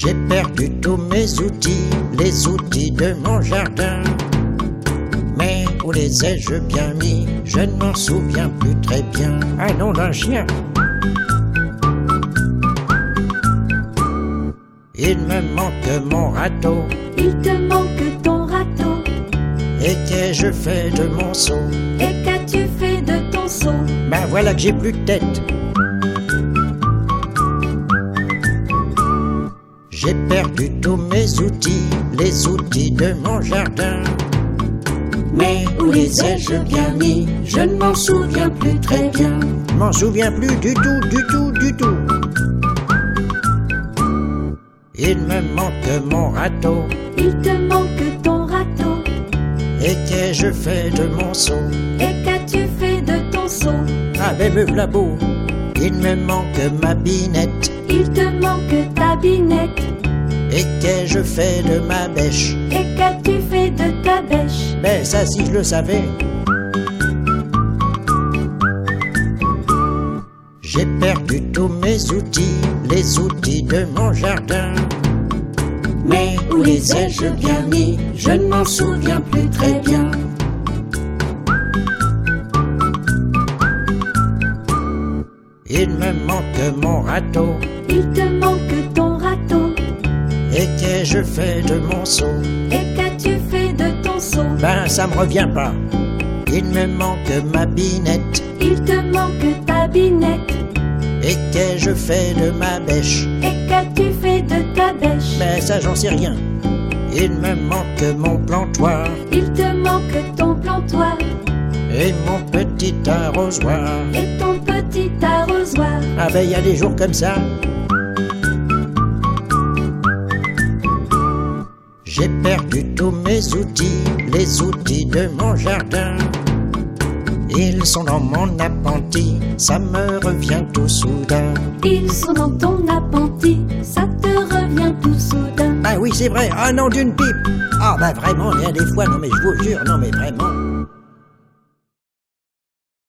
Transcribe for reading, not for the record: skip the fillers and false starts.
J'ai perdu tous mes outils, les outils de mon jardin. Mais où les ai-je bien mis? Je ne m'en souviens plus très bien. Un nom d'un chien. Il me manque mon râteau. Il te manque ton râteau. Et qu'ai-je fait de mon seau? Et qu'as-tu fait de ton seau? Ben voilà que j'ai plus de tête. J'ai perdu tous mes outils, les outils de mon jardin. Mais où les ai-je bien mis? Je ne m'en souviens plus très bien. Je m'en souviens plus du tout, du tout, du tout. Il me manque mon râteau. Il te manque ton râteau. Et qu'ai-je fait de mon seau? Et qu'as-tu fait de ton seau? Ah ben me v'là beau. Il me manque ma binette. Il te manque ta binette. Et qu'ai-je fait de ma bêche? Et qu'as-tu fait de ta bêche? Ben ça si je le savais. J'ai perdu tous mes outils, les outils de mon jardin. Mais où les ai-je bien mis? Je ne m'en souviens plus très bien. Il me manque mon râteau. Il te manque ton râteau. Et qu'ai-je fait de mon seau? Et qu'as-tu fait de ton seau? Ben ça me revient pas. Il me manque ma binette. Il te manque ta binette. Et qu'ai-je fait de ma bêche? Et qu'as-tu fait de ta bêche? Ben ça j'en sais rien. Il me manque mon plantoir. Il te manque ton plantoir. Et mon petit arrosoir. Et ton petit arrosoir. Ah ben y a des jours comme ça. J'ai perdu tous mes outils, les outils de mon jardin. Ils sont dans mon appentis, ça me revient tout soudain. Ils sont dans ton appentis, ça te revient tout soudain. Ah oui c'est vrai, ah non d'une pipe. Ah bah vraiment, il y a des fois, non mais je vous jure, non mais vraiment.